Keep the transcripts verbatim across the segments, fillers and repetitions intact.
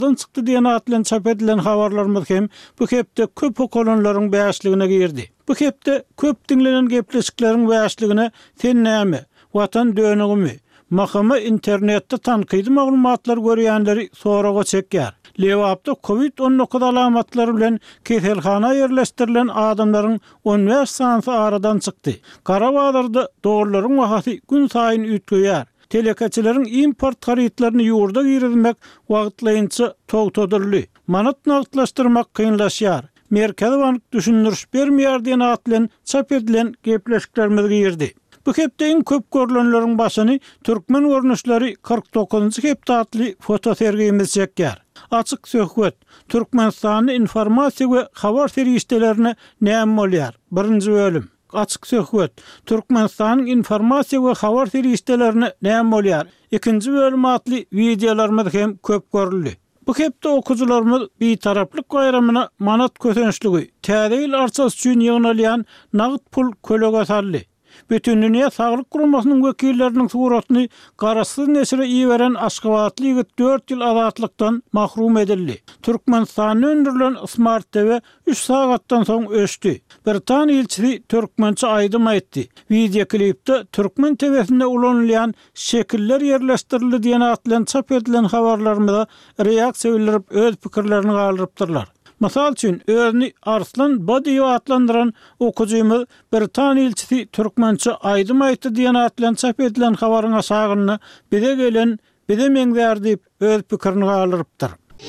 dan çıktı diyen atlan çap edilen habarlarımız hem bu hepde köp okolonların bäşligine girdi. Bu hepde köp dinlenen gepleşiklerin bäşligine sen näme, watan dönügümi, mahkama internette tanqidi maglumatlar görýänleri soraga çekýär. Lewapda Covid on dokuz alamatlary bilen keselhana yerleşdirilen adamlaryň on beş sanaty aradan çykdy. Garabağlarda doğruların wagty gün saýyn ütgüýär. Telekaçylaryň import harytlaryny ýurda girizmek wagtlaýynça togtodurly. Manat nagtlaşdyrmak kynlaşýar. Merkezi Bank düşündürüş bermeýär diýen atlan çap edilen gepleşiklerimiz girdi. Bu hepde en köp görülenlerin başını Türkmen görünüşleri kırk dokuzuncu hepde atlı fotosergimiz çekýär. Açık söhbet, Türkmenistan'ın informasiya ve habar seriştelerine näme bolýar? Birinci bölüm. Açık söhbet, Türkmenistan'ın informasiya ve habar seriştelerine näme bolýar? İkinci bölüm atlı videolarımız hem köp görüldi. Bu hepde okucularımız bir taraplık bayramına manat kösençligi, täze arças üçin ýygnalýan nagt pul kölege saldy. Bütün dünya Sağlık Kurumasının vekillerinin suratını garasız nesire iyi veren Aşgabatlı yigit dört yıl azatlıktan mahrum edildi. Türkmenistan'ın öndürülen Smart T V üç saattan son öçtü. Britanya ilçisi Türkmençe aydım etti. Video klipte Türkmen T V'sinde ulanılayan şekiller yerleştirildi diyen atlan çap edilen haberlerimize reaksiya bildirip öz fikirlerini kaldırıptırlar. Masal üçün özünü Arslan Badiyev atlandıran okucumuz Britanya ilçisi Türkmençe aydım aytdy diýen atlan çap edilen habaryň aşagyny bize gelen bize meňdär diýip öz pikirini galyrypdyr.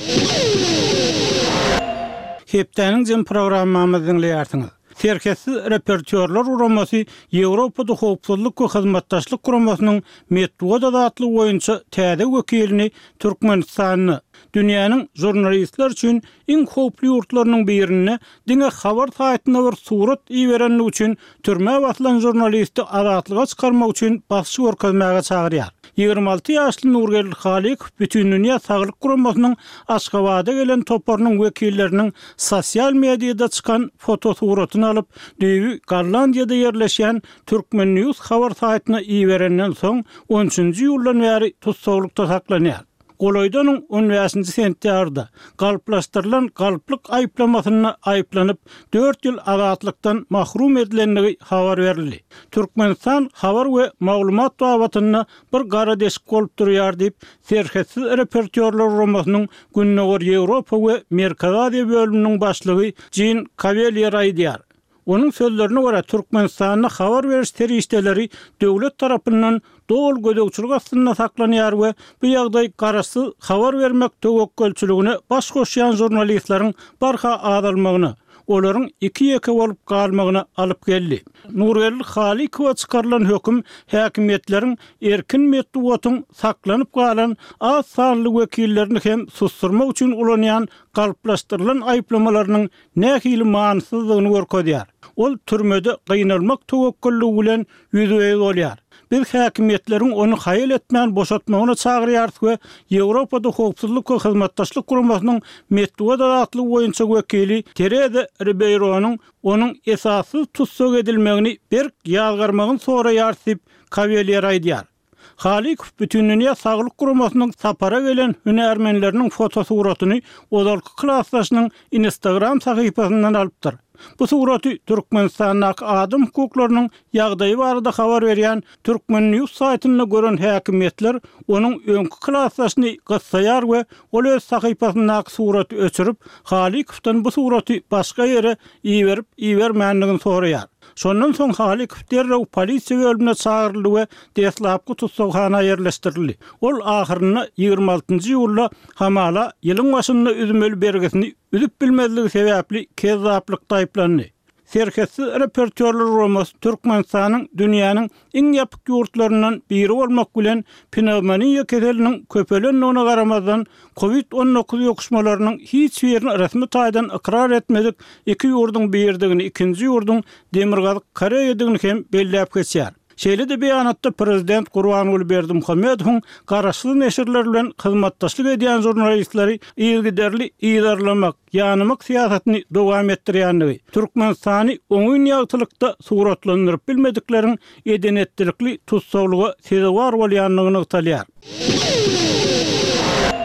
Hepdeniň jym programmamyzyň dinleýärsiňiz. Serkessiz repertuarlar uramasy Ýewropada howpsuzlyk we hyzmatdaşlyk kuramasynyň Medvedew adly oýunçy täze wekilini Türkmenistanyny dünýäniň jurnalistler üçin iň howply ýurtlarynyň birine diňe habar saýtyna bir surat iýerenlik üçin türme basylan jurnalisti azatlyga çykarmak üçin başçy görkezmäge çagyrýar. ýygrimi alty ýaşly Nurgel Halik bütün dünýä saglyk kuramasynyň Aşgabatda gelen toparnyň wekilleriniň sosial mediada çykan foto suratyny alyp Düýbi Garlandiýada ýerleşýän Türkmen News habar saýtyna iýerenden soň on üçünji ýyldan bäri tutsawlykda saklanýar. Goloydanyň on beşinji sentýarda galplaşdyrylan galplyk aýplamasyna aýplanyp dört ýyl azatlykdan mahrum edilenligi habar berildi. Türkmenistan habar we maglumat dawatyna bir gara deşik bolup durýar diýip serhessiz repertuarlar romasynyň Günnäger Ýewropa we Merkezi Aziýa bölüminiň başlygy Jean Cavalier aýdýar. Onun sözlerine göre Türkmenistan'a haber veriş terişteleri devlet tarafından doğal gödekçilik aslında saklanýar we bu ýagdaý garasy haber vermek töwekkülçiligine baş goşýan jurnalistlerin barha adalmagyny, olaryň iki ýeke bolup galmagyna alyp geldi. Nurgel Halikowa çykarylan höküm häkimetleriň erkin medeniýetyň saklanyp galan az sanly wekillerini hem susturmak üçin ulanýan galplaşdyrylan aýplamalarynyň nähili manysyzlygyny görkezýär. Ol türmede gynalmak töwekkülligi bilen ýüzüge bolýar. Biz häkimetleriň onu haýyl etmän boşatmagyna çagyrýar we Ýewropada howpsuzlyk we hyzmatdaşlyk kuramasynyň Medvedew adly oýunçy wekili Tereza Ribeiro'nyň onuň esassız tutsak edilmegini berk ýazgarmagyny soraýar diýip Cavalier aýdýar. Halik bütün dünýä saglyk kuramasynyň sapara gelen hünärmenleriniň foto suratyny ozalky klassdaşynyň Instagram sahypasyndan alypdyr. Bu suraty Türkmenistanyň adam hukuklarynyň ýagdaýy barada habar berýän Türkmen News saýtyna gören häkimetler onuň öňkü klassdaşyny gyssaýar we ol öz sahypasyndaky suraty öçürip Halikowdan bu suraty başga ýere iýerip iýermänligini soraýar. Şondan soň Halik derrew polisiýa bölümine çagyryldy we deslapky tutsawhana ýerleşdirildi. Ol ahyryny ýygrimi altynjy ýylda hamala ýylyň başynda üzmeli bergesini üzüp bilmezligi sebäpli kezzaplikda aýplandy. Serhessiz repertuarlar romas Türkmenistanyň dünýäniň iň ýapyk ýurtlaryndan biri bolmak bilen pnevmoniýa keseliniň köpelenligine garamazdan Covid on dokuz ýokuşmalarynyň hiç ýerini resmi taýdan ikrar etmedik iki ýurduň birdigini ikinji ýurduň demirgazyk kare edigini hem belläp geçýär. Şeýle de beýanatda prezident Gurbanuly Berdimuhammedowyň garaşly neşirler bilen hyzmatdaşlyk edýän jurnalistleri ýygyderli ýydarlamak, ýanymak siýasatyny dowam etdirýänligi, Türkmenistany oňun ýagtylykda suratlandyryp bilmedikleriň edenetdirikli tutsawlygy sezewar bolýanlygyny ýagtalýar.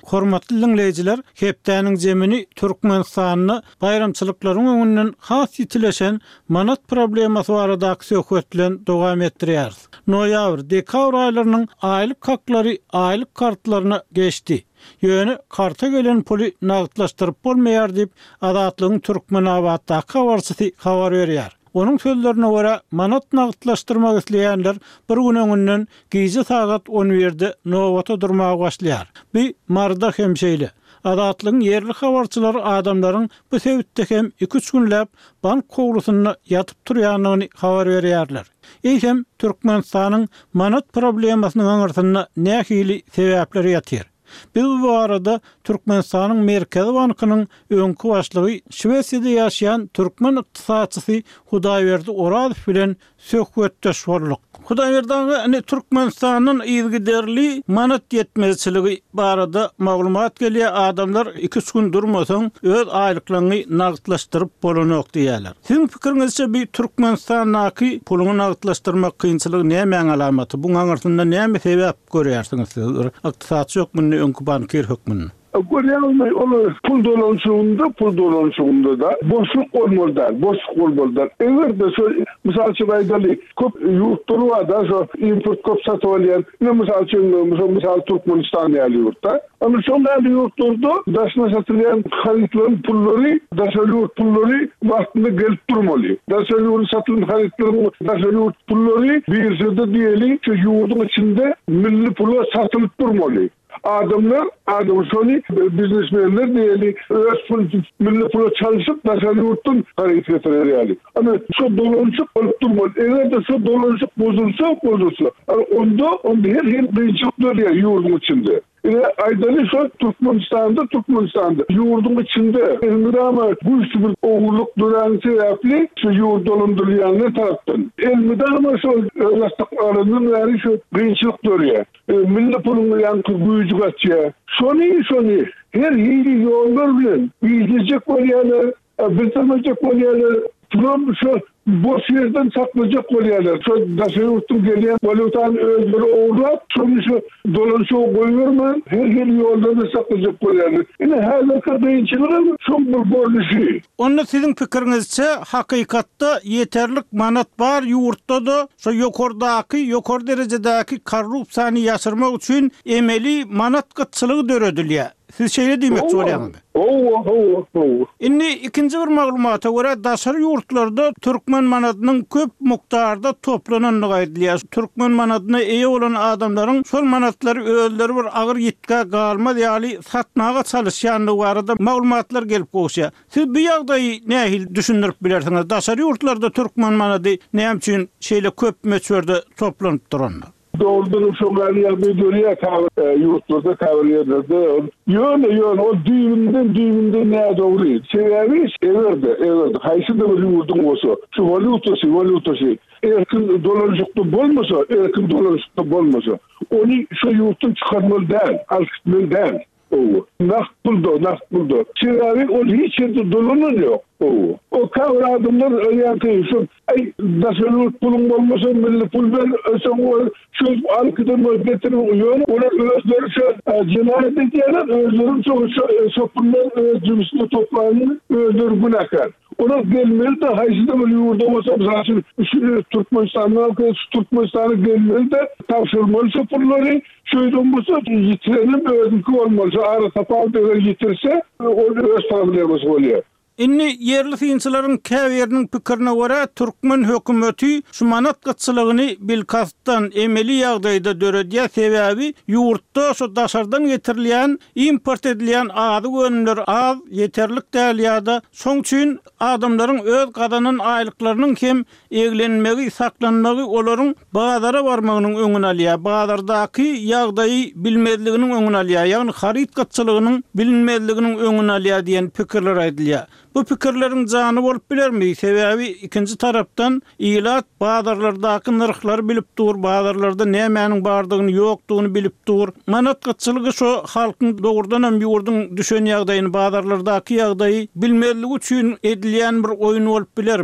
Hormatly dinleyijiler, hepdäniň jemini Türkmenistanyny bayramçylyklaryň öňünden has ýitileşen manat problemasy barada söhbetlen dowam etdirýär. Noýabr, dekabr aýlarynyň aýlyk haklary aýlyk kartlaryna geçdi. Ýöne karta gelen puli nagdlaşdyryp bolmaýar diýip Adatlygyň Türkmenabatda habarçysy habar berýär. Onun sözlerine göre manat nagdlaşdyrmak isleýänler bir gün öňünden gije sagat on birde nowata durmaga başlaýar. Bir marda hemşeýle. Adatlygyň yerli habarçylary adamlaryň bu sebäpde hem iki üç günläp bank kowrusyna ýatyp durýanyny habar berýärler. Eýsem Türkmenistanyň manat problemasynyň aňyrtyna nähili sebäpler ýatyr. Biz bu arada Türkmenistanyň Merkezi Bankynyň öňkü başlygy Şwesiýada ýaşaýan türkmen ykdysadçysy Hudaýberdi Oradow bilen söhbetdeş boldyk. Hudaýberdi Türkmenistanyň ýygyderli manat ýetmezçiligi barada maglumat gelýär. Adamlar iki üç gün durmasaň öz aýlyklaryny nagdlaşdyryp bolanok diýerler. Siziň pikiriňizçe bir Türkmenistanyň puluny nagdlaşdyrmak kynçylygy näme alamaty? Buň aňyrtynda näme sebäp görýärsiňiz siz? Ykdysadçy ýokmuny öňkü bankier hökmüni. Görýärmi, onu pul dolanşygynda, pul dolanşygynda da boşluk bolmaly, boşluk bolmaly. Eger de şo mysal üçin aýdaly, köp ýurtlar bar da, şo import köp satyp alýan. Ne mysal üçin, mysal Türkmenistan ýaly ýurtda. Ama şonda ýurtlarda daşna satylýan haritlaryň pullary, daşa ýurt pullary wagtynda gelip durmaly. Daşa ýurt satylýan haritlaryň, daşa ýurt pullary bir ýerde diýeli, şu ýurdyň içinde milli pula satylyp durmaly. Adamlar, adam şoni biznesmenler diýeli, öz pul milli pula çalışyp daşa ýurtdan hareket etýärler. Ama şu dolanşyk bolup durmaly. Eger de şu dolanşyk bozulsa, bozulsa, onda onda her her gynçylyklar ýa ýurdyň içinde. Ine aýdaly şu Türkmenistanda, Türkmenistanda ýurdyň içinde elmidama güýçli bir oğurluk dönen sebäpli şu ýurt dolandyrýanlar tarapdan. Elmidama şu lastaklarynyn bäri şu gynçylyk görýär. Milli puluny ýanky güýjü gaçýar. Şoni şoni her ýyly ýollar bilen biljek bolýarlar, bilmejek bolýarlar. Turam şu boş yerden saklayacak bolýarlar. Şu daşa ýurtdan gelýän valyutany özleri oğurlap, şonu şu dolanşyga goýbermän, her ýeri ýollarda saklayacak bolýarlar. Ine häzirki gynçylygy şu bir görnüşi. Onu siziň pikiriňizçe hakykatda ýeterlik manat bar ýurtda da, şu ýokardaky, ýokary derejedäki korrupsiýany ýaşyrmak üçin emeli manat gatçylygy döredilýär. Siz şeýle diýmekçi bolýarmy? Oo, oo, oo. Inni ikinji bir maglumata görä daşary ýurtlarda türkmen manatynyň köp mukdarda toplananyny aýdylýar. Türkmen manatyna eýe bolan adamlaryň şol manatlary özleri bir agyr ýitkä galma ýaly satmaga çalışýanlygy barada maglumatlar gelip goýşýar. Siz bu ýagdaýy nähil düşündirip bilersiňiz? Daşary ýurtlarda türkmen manaty näme üçin şeýle köp meçberde toplanyp duranlar? Doğrudan şoňlar ýa-da görýär ýurtlarda täwirlerde. Ýöne ýöne o düýünden düýünden näme dogry. Sebäbi everde, everde. Haýsy da bir ýurtdyň bolsa, şu valyutasy, valyutasy erkin dolanşykda bolmasa, erkin dolanşykda bolmasa, onu şu ýurtdan çykarmaly däl, alkytmaly däl. O nakt buldu, nakt buldu. Sebäbi o hiç ýerde dolanýar ýok. O o kavra adamlar ýa-da şu ay daşaly pulun bolmasa milli pul ber, ösün şu alkydan getirip ýöne olar özleri şu cinayet edýärler, özleri şu şu pullar jümüşde toplanýar, özleri günahkar. Ona gelmeli de haýsy bir ýurda bolsa, mesela şu Türkmenistanyň, Türkmenistanyň gelmeli de tapşyrmaly şu pullary, şöýden bolsa ýitirenin özünki bolmaly. Ara tapal ýitirse, o öz problemasy bolýar. Inni yerli fiýinçilaryň käbiriniň pikirine görä türkmen hökümeti şu manat gatçylygyny bilkasdan emeli ýagdaýda döredýär. Sebäbi ýurtda şu daşardan getirilýän, import edilýän ady gönümler az, ýeterlik däl ýa-da şoň üçin adamlaryň öz gadanyň aýlyklarynyň hem eglenmegi, saklanmagy olaryň bazara barmagynyň öňüne alýar. Bazardaky ýagdaýy bilmezliginiň öňüne alýar. Ýagny harit gatçylygynyň bilinmezliginiň öňüne alýar diýen pikirler aýdylýar. Bu pikirleriň jany bolup bilermi? Sebäbi ikinji tarapdan ilat bazarlardaky narxlary bilip dur, bazarlarda nämenin bardygyny ýokdugyny bilip dur. Manat gatçylygy şu halkyň dogrudan hem ýurdyň düşen ýagdaýyny, bazarlardaky ýagdaýy bilmezligi üçin edilýän bir oýun bolup bilermi?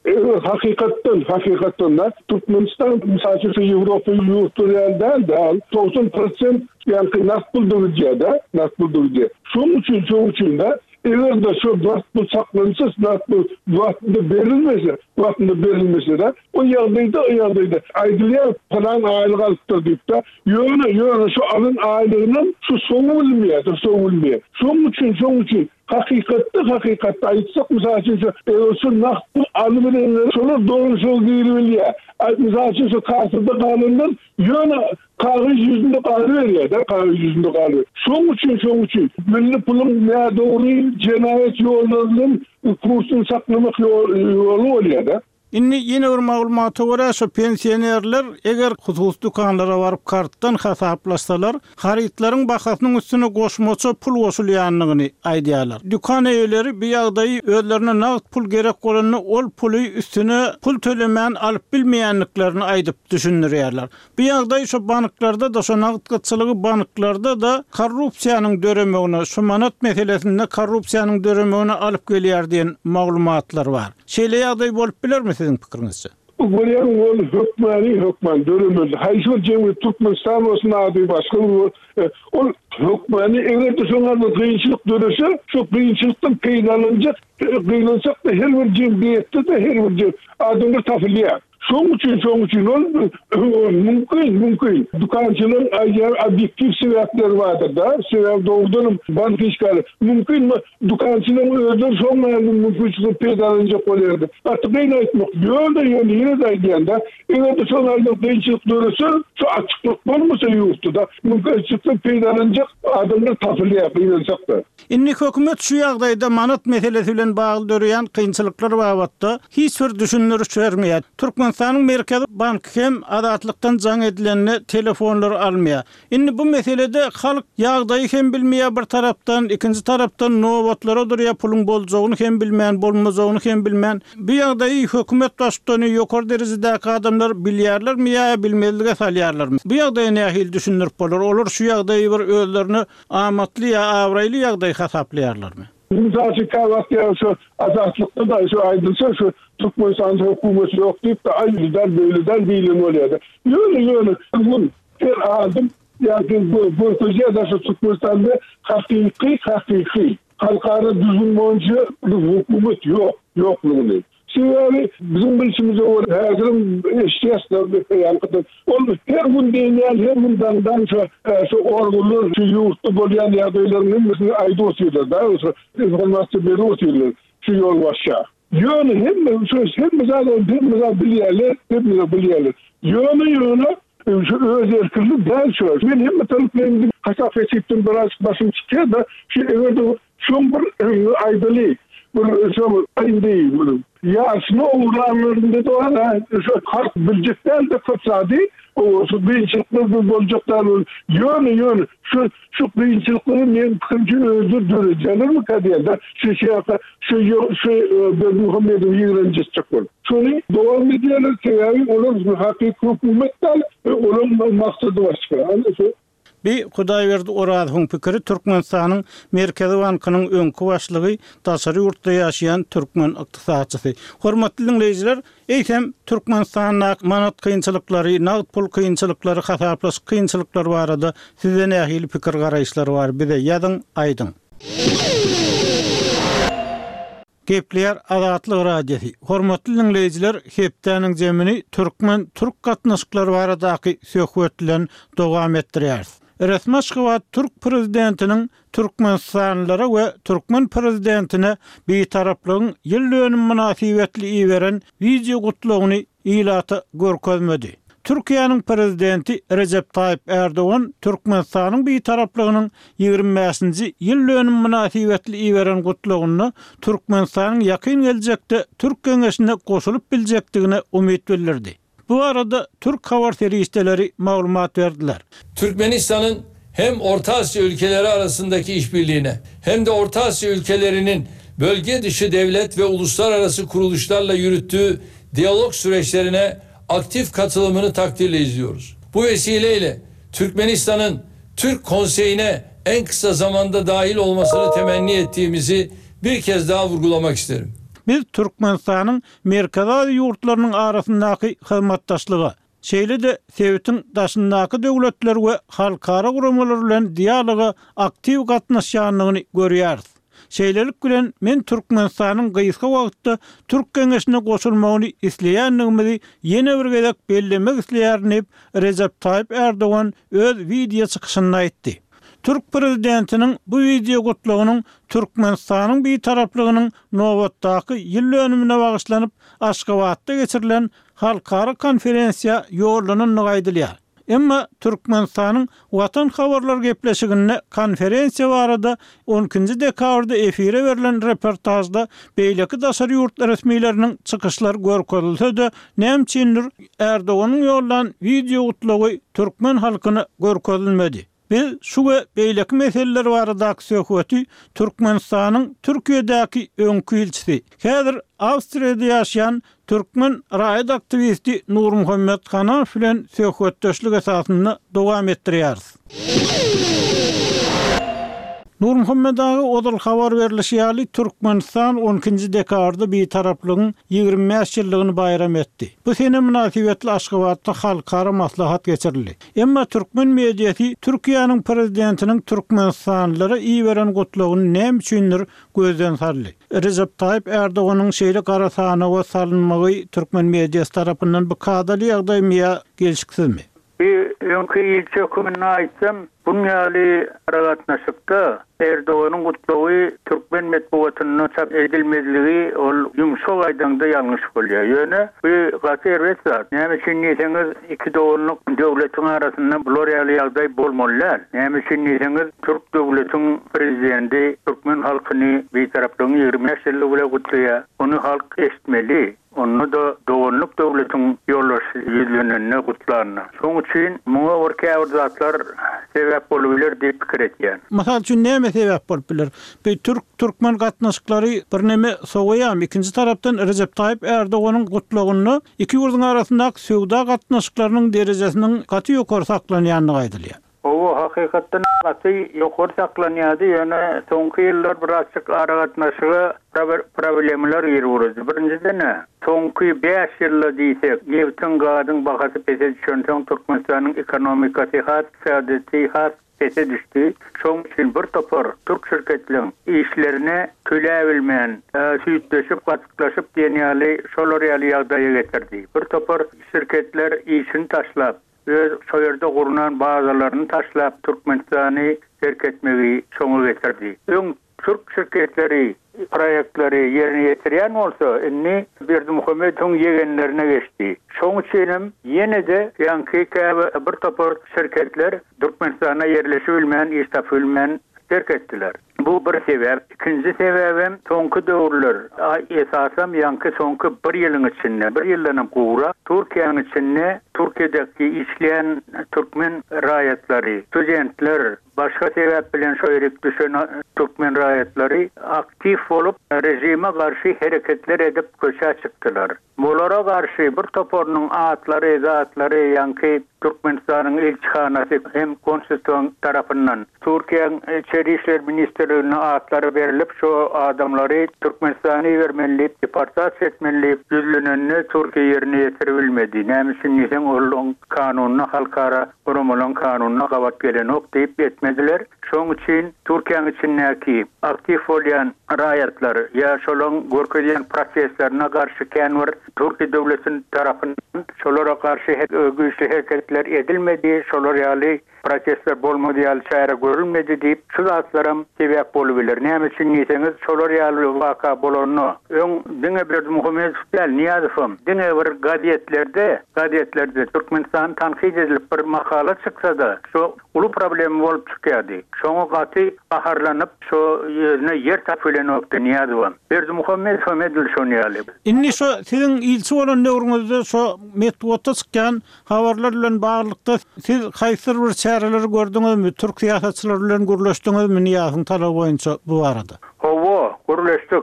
Evet, hakikatten, hakikatten da Türkmenistan misal Avrupa yurtlarından da doksan prosent yani nasıl duracağında, nasıl duracağında. Şunun için, şunun için de eğer de şu nasıl saklanırsa, nasıl vaktinde verilmese, vaktinde verilmese de o yerdeydi, o yerdeydi. Aydılıya falan aylık alıptır deyip de yönü, yönü şu alın aylığının şu sonu bilmiyor, sonu bilmiyor. Şunun için, şunun için hakikatte hakikatte aytsak misal için şu nakıl alıverenler sonra doğru sol giyiliyor. Misal için şu karşıda kalanlar yönü kağıt yüzünde kalıveriyor da kağıt yüzünde kalıyor. Şunun için, şunun için milli pulun ne doğru cinayet yollarının kursunu saklamak yolu oluyor da. Inni yine bir maglumaty görä şu pensionerler eger husus dukanlara baryp kartdan hasaplaşsalar, haritlaryň bahasynyň üstüne goşmaça pul goşulýanlygyny aýdýarlar. Dukan eýleri bu ýagdaýy özlerine nagd pul gerek bolanyny ol puly üstüne pul tölemän alyp bilmeýänliklerini aýdyp düşünýärler. Bu ýagdaýy şu banklarda da, şu nagd gyçylygy banklarda da korrupsiýanyň döremegine, şu manat meselesinde korrupsiýanyň döremegine alyp gelýär diýen maglumatlar bar. Şeýle ýagdaý bolup bilermi sizin pikirinizçe? Buraya ol hükmani hükman dönümüldü. Hayşur Cemil Türkmenistan olsun adı başka ol hükmani eğer de sonlarda kıyınçılık dönüşü şu kıyınçılıktan kıyınlanacak kıyınlanacak da her bir cemiyette de her bir cem adımda tafiliyor. Şunun için, şunun için ol mümkün, mümkün. Dukancılığın objektif sebepleri vardır da. Sebep doğrudan banka işgali. Mümkün mü? Dukancılığın ödür sonlarının mümkünçülüğü peydalanacak oluyordu. Artık neyle etmek? Yönde yönde yine de diyende. Evet de sonlarının kıyınçılık dönüşü şu açıklık olmasa yoktu da. Mümkünçülükten peydalanacak adımda tafiliye kıyınlanacak da. İnni hökümet şu ýagdaýda manat meselesi bilen bagly dörýän kynçylyklar babatda hiç bir düşündürüş bermeýär. Türkmenistanyň Merkezi Banky hem adatlykdan jaň edilenini telefonlar almaýar. Inni bu meselede halk ýagdaýy hem bilmeýär bir tarapdan, ikinji tarapdan nowatlara durýar pulun boljagyny hem bilmän, bolmajagyny hem bilmän. Bu ýagdaýy hökümet başçylygyny ýokary derejedäki adamlar bilýärlermi ýa bilmezlige salýarlarmy? Bu ýagdaýy nähil düşünürip bolar? Olar şu ýagdaýy bir özlerini amatly ýa awraýly ýagdaý hasaplaýarlarmy? Misal kahvaltıya şu azatlıkta da şu aydınsa şu Türkmenistan hükümeti yok deyip de aynıdan böyleden değilim oluyor da. Yöne yöne bunun her adım yani bu bu proje da şu Türkmenistan'da hakiki hakiki halkara düzgün boyunca hükümet yok yokluğunu. Şimdi bizim bilişimize o hazırım ihtiyaçlar bir yankıdır. Onu her gün değinen, her günden şu, şu orgunlu, şu yurtta bolayan yadaylarının mesela ayda otuyorlar. Daha sonra informasyon beri otuyorlar. Şu yol başa. Yönü hem hem zaten hem zaten biliyerler, hem biliyerler. Yönü yönü şu öz erkirli değil şu. Ben hem tanıklarımda kasap ettim biraz başım çıkıyor da şu evde şu bir aydalı. Bunu şu ayın değil bunu. Ya şunu uğranlarında da var. Şu kart bilecekler de fırsatı. O şu kıyınçılıkları bulacaklar. Yönü yönü. Şu, şu kıyınçılıkları benim kımcı özür döneceğim mi kadiyede? Şu şey yapar. Şu, şu ben Muhammed'in yığıncı çıkıyor. Şunu devam ediyorlar. Sebebi onun hakiki hükümetten onun maksadı başka. Anladın. Bir Hudaýberdi Orazyň pikiri Türkmenistanyň Merkezi Bankynyň öňkü başlygy daşary ýurtda ýaşaýan türkmen ykdysadçysy. Hormatly dinleýijiler, eýsem Türkmenistanyň manat kynçylyklary, nagd pul kynçylyklary, hasaplaş kynçylyklary barada size nähili pikir garaýşlary bar? Bize ýazyň, aýdyň. Gepler Azatlyk radiosi. Hormatly dinleýijiler, hepdeniň jemini türkmen türk gatnaşyklary baradaky söhbet bilen dowam etdirýär. Resmi şybat Türk prezidentiniň Türkmenistanlylara we Türkmen prezidentine beýtaraplygyň ýyl dönüm münasibetli iýeren video gutlagyny ilata görkezmedi. Türkiýanyň prezidenti Recep Tayyip Erdoğan Türkmenistanyň beýtaraplygynyň ýygrimi beşinji ýyl dönüm münasibetli iýeren gutlagyny Türkmenistanyň ýakyn geljekde Türk Geňeşine goşulyp biljekdigine umyt bildirdi. Bu arada Türk habar servisleri maglumat verdiler. Türkmenistan'ın hem Orta Asya ülkeleri arasındaki işbirliğine hem de Orta Asya ülkelerinin bölge dışı devlet ve uluslararası kuruluşlarla yürüttüğü diyalog süreçlerine aktif katılımını takdirle izliyoruz. Bu vesileyle Türkmenistan'ın Türk Konseyi'ne en kısa zamanda dahil olmasını temenni ettiğimizi bir kez daha vurgulamak isterim. Biz Türkmenistanyň merkezi ýurtlarynyň arasyndaky hyzmatdaşlygy, şeýle de Sewitiň daşyndaky döwletler we halkara guramalar bilen dialoga aktiw gatnaşýanlygyny görýäris. Şeýlelik bilen men Türkmenistanyň gysga wagtda Türk Geňeşine goşulmagyny isleýänligimizi ýene bir gezek bellemek isleýärnip Recep Tayyip Erdogan öz video çykyşynda aýtdy. Türk prezidentiniň bu video gutlagynyň Türkmenistanyň bir taraplygynyň nowatdaky ýyl dönümine bagyşlanyp Aşgabatda geçirilen halkara konferensiýa ýollananyny gaýdylýar. Emma Türkmenistanyň Watan habarlar gepleşigine konferensiýa barada on ikinji dekabrda efire berilen reportajda beýleki daşary ýurtlar resmiýleriniň çykyşlary görkezilse-de nämçindir Erdoganyň ýollan video gutlagy türkmen halkyna görkezilmedi. Biz şu we beýleki meseleler baradaky söhbeti Türkmenistanyň Türkiýedäki öňkü elçisi, häzir Awstriýada ýaşaýan türkmen raýat aktivisti Nur Muhammed Hana bilen söhbetdeşlik esasynda dowam etdirýäris. Nur Muhammed ağa odal habar berilişi Türkmenistan on ikinji dekabrda bir taraplygyň ýygrimi beş ýyllygyny bayram etdi. Bu sene münasibetli Aşgabatda halkara maslahat geçirildi. Emma türkmen mediýasy Türkiýanyň prezidentiniň Türkmenistanlylara iyi beren gutlagyny näme üçindir gözden sarly. Recep Tayyip Erdoganyň şeýle garasana we salynmagy türkmen mediýasy tarapyndan bu kadaly ýagdaýmya gelişiksizmi? Öňkü ilçe hökümine aýtsam, bunýaly aragatnaşykda Erdoganyň gutlagy türkmen medeniýetine çap edilmezligi ol ýumşak aýdanda ýalňyş bolýar. Ýöne bu gaty zat. Näme üçin diýseňiz iki dowlatlyk döwletiň arasynda bular ýaly ýagdaý bolmalylar. Näme üçin diýseňiz Türk döwletiň prezidenti türkmen halkyny bir tarapdan ýygrimi beş ýyl bilen gutlaýar. Onu halk eşitmeli. Onu da doğunluk devletin yolları yüzlönünne gutlarına. Şoň üçin muňa bir käbir zatlar sebäp bolabilir diýip pikir etýär. Masal üçin näme sebäp bolabilir? Bir Türk türkmen gatnaşyklary bir näme soňaýam. Ikinji tarapdan Recep Tayyip Erdoganyň gutlagyny iki ýurduň arasyndaky söwda gatnaşyklarynyň derejesiniň gaty ýokary saklanýanyny gaýdylýar. O hakykatdan gaty ýokary saklanýady. Ýöne soňky ýyllar bir açyk aragatnaşygy problemler ýerwurdy. Birinciden soňky beş ýylda diýsek, ýewtin gadyň bahasy pese düşen Türkmenistanyň ekonomikasy hat, iqtisady hat pese düşdi. Şoň üçin bir topar Türk şirketleriň işlerine töläbilmän, süýtleşip, gatyklaşyp diýenýäli şolar ýaly ýagdaýa getirdi. Bir topar şirketler işini taşlap, ve soýerda gurunan bazalaryny taşlap Türkmenistany terk etmegi şoňa getirdi. Öň Türk şirketleri proýektleri ýerine ýetirýän bolsa, inni Berdimuhammedowyň ýegenlerine geçdi. Şoň üçin ýene de ýanky bir topar şirketler Türkmenistana ýerleşibilmän, iş tapabilmän terk etdiler. Bu bir sebäp. İkinji sebäbim soňky döwürler esasam ýanky soňky bir ýylyň içinde, bir ýyldan gowra Türkiýanyň içinde Türkiýedäki işleýän türkmen raýatlary, studentler, başga sebäp bilen şoýrek düşen türkmen raýatlary aktiv bolup rejime garşy hereketler edip köçe çykdylar. Bulara garşy bir topornyň atlary, zatlary ýanky Türkmenistanyň elçihanasy hem konstitusiýon tarapyndan Türkiýanyň içeri işler ministrligine atlary berilip şu adamlary Türkmenistany bermeli, deportasiýa etmeli, ýüzlenenini Türkiýe ýerine ýetirilmedi. Näme üçin diýseň ol kanunyna, halkara guramalan kanunyna gawat gelenok diýip etmediler. Şoň üçin Türkiýanyň içindäki aktiv bolýan raýatlar ýa şolaň görkezýän proseslerine garşy känwir Türkiýe döwletiniň tarapyndan şolara garşy güýçli hereketler edilmedi, şolar ýaly prosesler bolmady ýaly çäre görülmedi diýip şu zatlarym sebäp bolabilir. Näme üçin diýseňiz şolar ýaly waka bolany öň diňe Berdimuhammedow bilen Niýazowym diňe bir gazetlerde, gazetlerde Türkmenistan tanqid edilip bir makala çyksa-da şu uly problem bolup çykýardy. Şoňa gaty baharlanyp şu ýerine ýer tapabilen wagtda Niýazowym Berdimuhammedow medil şonýaly. Inni şu siziň ilçi bolan döwrüňizde şu medeniýetde çykýan habarlar bilen baglykda siz haýsy bir çäreler gördüňizmi? Türk siýasatçylary bilen gürleşdiňizmi Niýazowyň talaby boýunça bu arada? Owo, gürleşdik.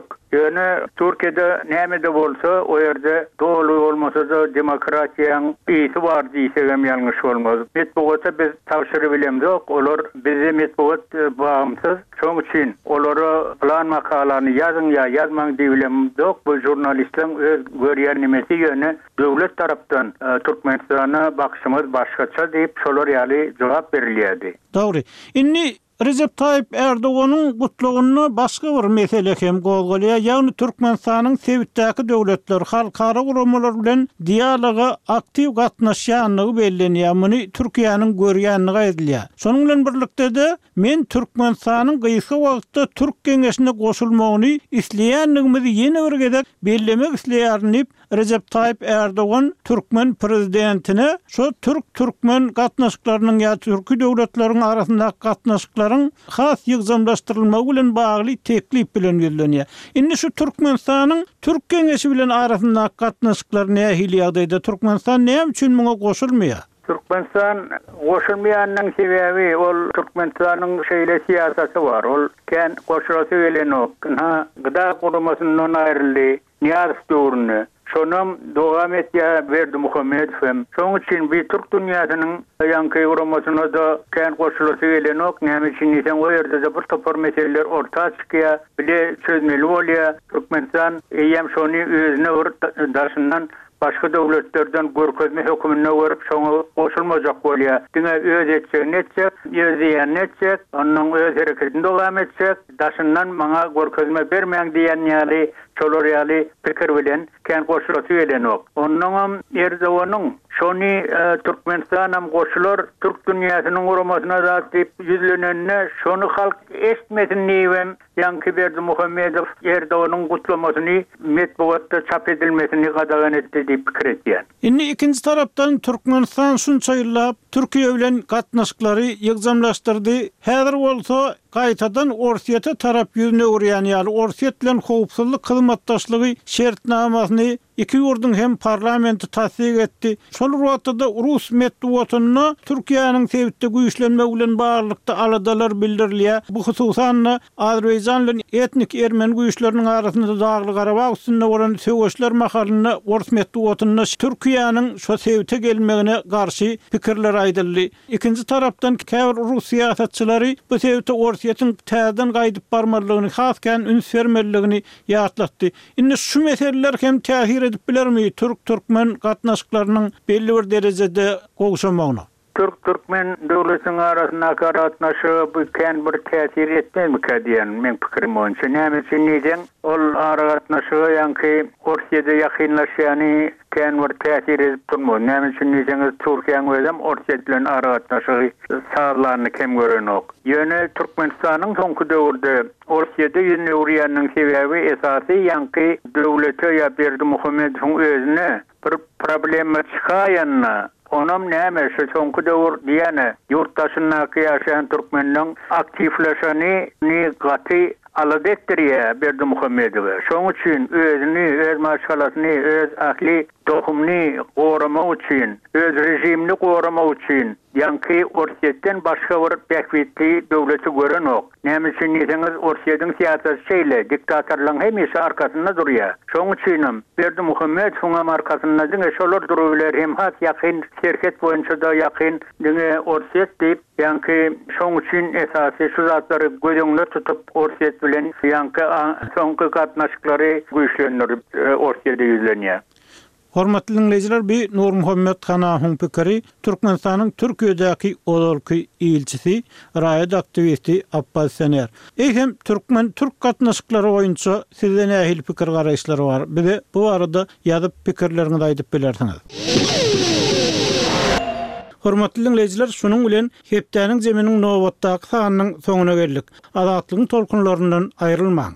Yöne Türkiye'de näme bolsa o yerde doğru olmasa da demokratiyanın iyisi var diýsegem yanlış bolmaz. Metbuata biz tavşyry bilemdik. Olar bize metbuat bağımsız. Şoň üçin olara plan makalany yazın ya yazmaň diýilemdik. Bu jurnalistlerin öz görýän nimesi ýöne döwlet tarapdan Türkmenistana bakşymyz başgaça diýip şolar ýaly jogap berilýärdi. Dogry. Inni Recep Tayyip Erdoğan'ın kutluğunu başka bir mesele hem golgolaya, yani Türkmenistan'ın sevitdäki döwletler, halkara guramalar bilen dialoga aktiv gatnaşýanlygy bellenýär. Muny Türkiýanyň görýänligi edilýär. Şonuň bilen birlikde de men Türkmenistanyň gysga wagtda Türk Geňeşine goşulmagyny isleýänligimizi ýene bir gezek bellemek isleýärnip Recep Tayyip Erdoğan Türkmen prezidentine şu Türk Türkmen gatnaşyklarynyň ya Türk döwletleriň arasynda gatnaşyklaryň has ýygzamlaşdyrylmagy bilen bagly teklip bilen gelýär. Indi şu Türkmenistanyň Türk Geňeşi bilen arasynda gatnaşyklar nähili ýagdaýda Türkmenistan näme üçin muňa goşulmaýar? Türkmenistan goşulmaýanyň sebebi ol Türkmenistanyň şeýle siýasaty bar. Ol kän goşulasy gelenok. Ha, gıda gurumasynyň aýryldy. Niyaz döwrüne şonam dowam etýär Berdi Muhammedowem. Şoň üçin bir Türk dünýäsiniň ýanky gurumasyna da kän goşulasy gelenok. Näme üçin isen o ýerde de bir topar meseleler orta çykýar. Bile çözmeli bolýar. Türkmenistan eýem şonu özüne daşyndan başga döwletlerden görkezme hökümine görüp şoňa goşulmajak bolýar. Diňe öz etjek netjek, öz ýan netjek, onuň öz hereketinde dowam etjek, daşyndan maňa görkezme bermeň diýen ýaly şolar ýaly pikir bilen kän goşulasy gelenok. Onuň Erdoğanyň şonu Türkmenistanam goşular Türk dünýäsiniň guramasyna da diýip ýüzlenenne şonu halk eşitmesin diýen ýanky Berdi Muhammedow Erdoğanyň gutlamasyny metbuatda çap edilmesini gadagan etdi diýip pikir etýär. Indi ikinji tarapdan Türkmenistan şunça ýyllap Türkiýe bilen gatnaşyklary ýygzamlaşdyrdy. Häzir bolsa gaýtadan Orsiýete tarap ýüzüne urýan ýaly Orsiýet bilen howpsuzlyk hyzmatdaşlygy şertnamasyny iki ýurdun hem parlamenti tasdik etdi. Şol wagtda Rus metbuatyna Türkiýanyň sebitde güýçlenmegi bilen barlykda aladalar bildirilýär. Bu hususan Azerbaýjan bilen etnik ermeni güýçleriniň arasynda Dagly Garabag üstünde bolan söwüşler mahalyny Rus metbuatyna Türkiýanyň şo sebite gelmegine garşy pikirler aýdyldy. Ikinji tarapdan käbir Rus siýasatçylary bu sebite Orsiýetin täzeden gaýdyp barmalygyny, hasken üns bermeligini ýatlatdy. Indi şu meseleler hem täsir edip bilermi Türk Türkmen gatnaşyklarynyň belli bir derejede gogşamagyna? Türk Türkmen döwletiniň arasynda gatnaşygy bu kän bir täsir etmezmi diýen men pikirim boýunça. Näme üçin diýsen, ol gatnaşygy ýanky Orsiýede ýakynlaşýany kän bir täsir edip durmaz. Näme üçin diýseňiz, Türkiýanyň özem Orsiýet bilen gatnaşygy sağlanyny kem görenok. Ýöne Türkmenistanyň soňky döwürde Orsiýede ýüzüne urýanyň sebebi esasy ýanky döwlete ýa Berdi Muhammedowyň özüne bir problem çykaýanyna onam näme şu soňky döwür diýene ýurtdaşyna ýaşaýan türkmeniň aktivleşeni ni gaty aladetdirýär Berdi Muhammedow. Şoň üçin özüni, öz maşgalasyny, öz ahli tohumny goramak üçin, öz rejimini goramak üçin ýanky Orsiýetden başga bir bähwetli döwleti görenok. Näme üçin diýseňiz, Orsiýetin siýasaty şeýle, diktatorlaryň hemişe arkasynda durýar. Şoň üçin Berdi Muhammedowyň arkasynda diňe şolar durýarlar, hem has ýakyn şerket boýunça da ýakyn diňe Orsiýet diýip ýanky şoň üçin esasy şu zatlary gözüňde tutup Orsiýet bilen ýanky soňky gatnaşyklary güýçlendirip Orsiýede ýüzlenýär. Hormatly dinleyijiler, bir Nur Muhammed Hanahyň pikiri Türkmenistanyň Türkiýedäki olalky ilçisi, raýat aktivisti Abbas Sener. Eýhem Türkmen Türk gatnaşyklary boýunça sizden nähili pikir garaýşlary bar? Bize bu arada ýazyp pikirleriňizi aýdyp bilersiňiz. Hormatly dinleyijiler, şunuň bilen hepdäniň jeminiň nowatdaky sanynyň soňuna geldik. Azatlygyň tolkunlaryndan aýrylmaň.